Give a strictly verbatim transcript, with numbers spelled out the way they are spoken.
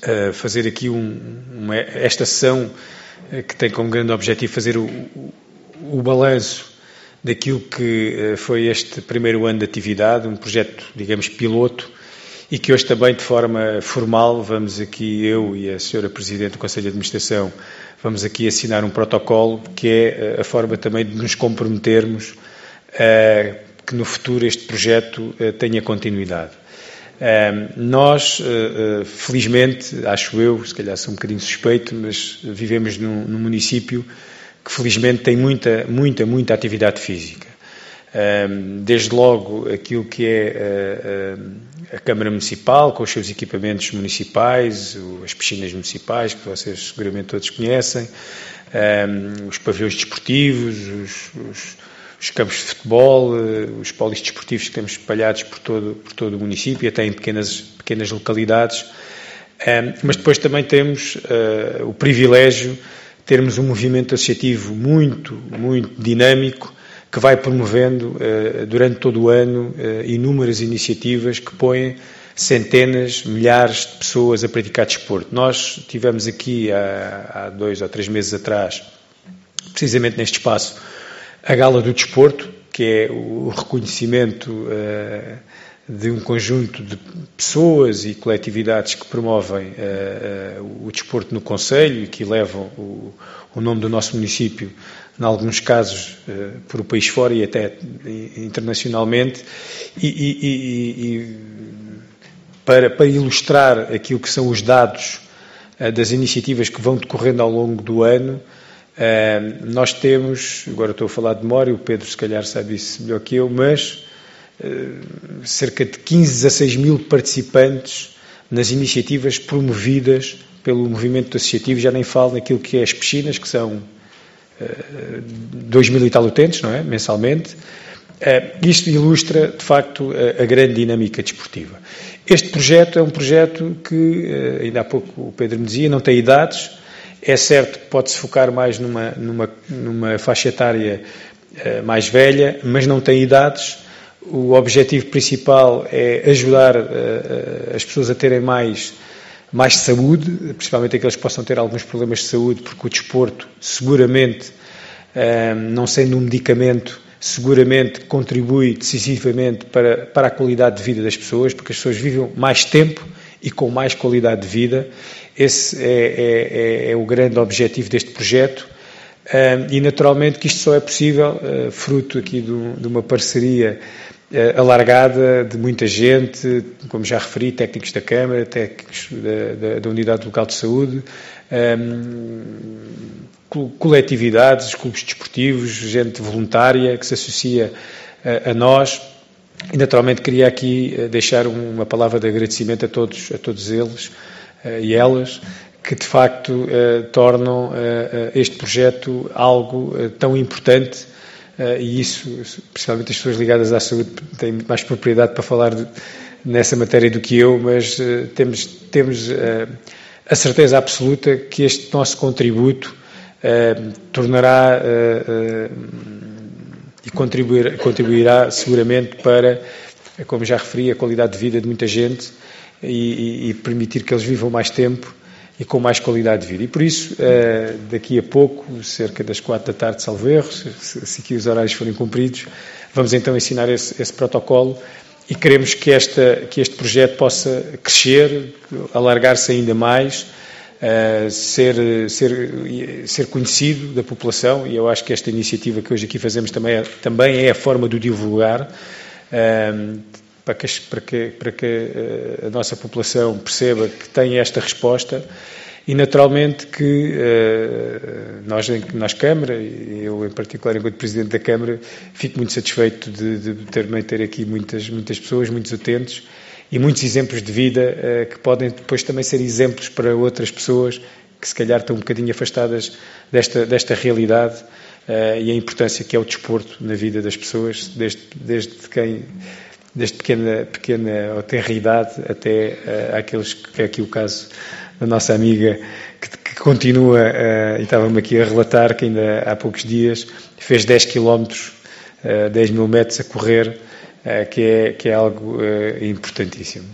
uh, fazer aqui um, uma, esta sessão uh, que tem como grande objetivo fazer o, o, o balanço daquilo que uh, foi este primeiro ano de atividade, um projeto, digamos, piloto, e que hoje também, de forma formal, vamos aqui, eu e a senhora Presidente do Conselho de Administração, vamos aqui assinar um protocolo que é a forma também de nos comprometermos uh, que no futuro este projeto uh, tenha continuidade. Uh, nós, uh, uh, felizmente, acho eu, se calhar sou um bocadinho suspeito, mas vivemos num, num município que felizmente tem muita, muita, muita atividade física. Desde logo aquilo que é a Câmara Municipal, com os seus equipamentos municipais, as piscinas municipais, que vocês seguramente todos conhecem, os pavilhões desportivos, os, os, os campos de futebol, os polis desportivos que temos espalhados por todo, por todo o município, até em pequenas, pequenas localidades, mas depois também temos o privilégio de termos um movimento associativo muito, muito dinâmico, que vai promovendo uh, durante todo o ano uh, inúmeras iniciativas que põem centenas, milhares de pessoas a praticar desporto. Nós tivemos aqui há, há dois ou três meses atrás, precisamente neste espaço, a Gala do Desporto, que é o reconhecimento uh, de um conjunto de pessoas e coletividades que promovem uh, uh, o desporto no Concelho e que levam o, o nome do nosso município, em alguns casos, uh, por o país fora e até internacionalmente, e, e, e, e para, para ilustrar aquilo que são os dados uh, das iniciativas que vão decorrendo ao longo do ano, uh, nós temos, agora estou a falar de memória, o Pedro se calhar sabe isso melhor que eu, mas uh, cerca de quinze, dezasseis mil participantes nas iniciativas promovidas pelo movimento associativo, já nem falo naquilo que é as piscinas, que são dois mil e tal utentes, não é? Mensalmente. Uh, isto ilustra, de facto, a, a grande dinâmica desportiva. Este projeto é um projeto que, uh, ainda há pouco o Pedro me dizia, não tem idades. É certo que pode-se focar mais numa, numa, numa faixa etária uh, mais velha, mas não tem idades. O objetivo principal é ajudar uh, uh, as pessoas a terem mais mais saúde, principalmente aqueles que possam ter alguns problemas de saúde, porque o desporto, seguramente, não sendo um medicamento, seguramente contribui decisivamente para, para a qualidade de vida das pessoas, porque as pessoas vivem mais tempo e com mais qualidade de vida. Esse é, é, é o grande objetivo deste projeto. E, naturalmente, que isto só é possível, fruto aqui de, de uma parceria alargada de muita gente, como já referi, técnicos da Câmara, técnicos da, da, da Unidade Local de Saúde, um, coletividades, clubes desportivos, gente voluntária que se associa a, a nós. E, naturalmente, queria aqui deixar uma palavra de agradecimento a todos, a todos eles uh, e elas, que de facto uh, tornam uh, este projeto algo uh, tão importante. Uh, e isso, principalmente as pessoas ligadas à saúde, têm muito mais propriedade para falar de, nessa matéria do que eu, mas uh, temos, temos uh, a certeza absoluta que este nosso contributo uh, tornará uh, uh, e contribuir, contribuirá seguramente para, como já referi, a qualidade de vida de muita gente e, e, e permitir que eles vivam mais tempo e com mais qualidade de vida. E por isso, daqui a pouco, cerca das quatro da tarde, salvo erro, se, se aqui os horários forem cumpridos, vamos então ensinar esse, esse protocolo e queremos que, esta, que este projeto possa crescer, alargar-se ainda mais, ser, ser, ser conhecido da população, e eu acho que esta iniciativa que hoje aqui fazemos também é, também é a forma de o divulgar, para que, para, que, para que a nossa população perceba que tem esta resposta e, naturalmente, que uh, nós, nós, Câmara, e eu em particular enquanto Presidente da Câmara, fico muito satisfeito de, de também ter aqui muitas, muitas pessoas, muitos utentes e muitos exemplos de vida uh, que podem depois também ser exemplos para outras pessoas que se calhar estão um bocadinho afastadas desta, desta realidade uh, e a importância que é o desporto na vida das pessoas, desde, desde quem... desde pequena, pequena ou tenra idade até uh, àqueles que é aqui o caso da nossa amiga que, que continua, uh, e estava-me aqui a relatar que ainda há poucos dias fez dez quilómetros, uh, dez mil metros a correr, uh, que, é, que é algo uh, importantíssimo.